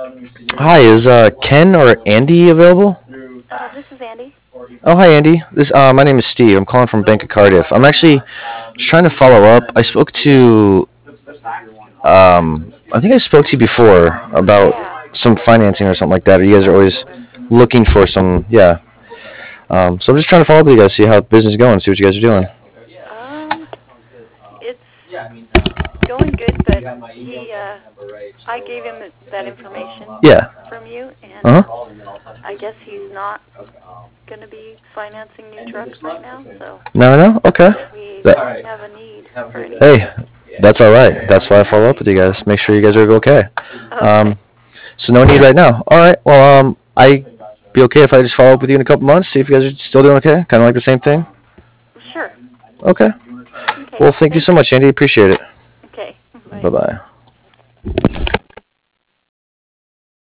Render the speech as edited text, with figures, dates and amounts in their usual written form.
Hi, is Ken or Andy available? This is Andy. Oh, hi Andy. This my name is Steve. I'm calling from Bank of Cardiff. I'm actually just trying to follow up. I think I spoke to you before about Yeah. some financing or something like that. Or you guys are always looking for some, yeah. So I'm just trying to follow up with you guys, see how business is going, see what you guys are doing. Um, it's going good, but I gave him that information Yeah. from you, and Uh huh. I guess he's not going to be financing new trucks right now, so No, no. Okay. we don't That, have a need for anything. hey, that's all right. That's why I follow up with you guys. Make sure you guys are okay. Okay. Um, so no need right now. All right. Well, I be okay if I just follow up with you in a couple months, see if you guys are still doing okay, kind of like the same thing. Sure. Okay. Okay. Well, thank you Thank so you. much, Andy. Appreciate it. Okay. Bye Bye. bye.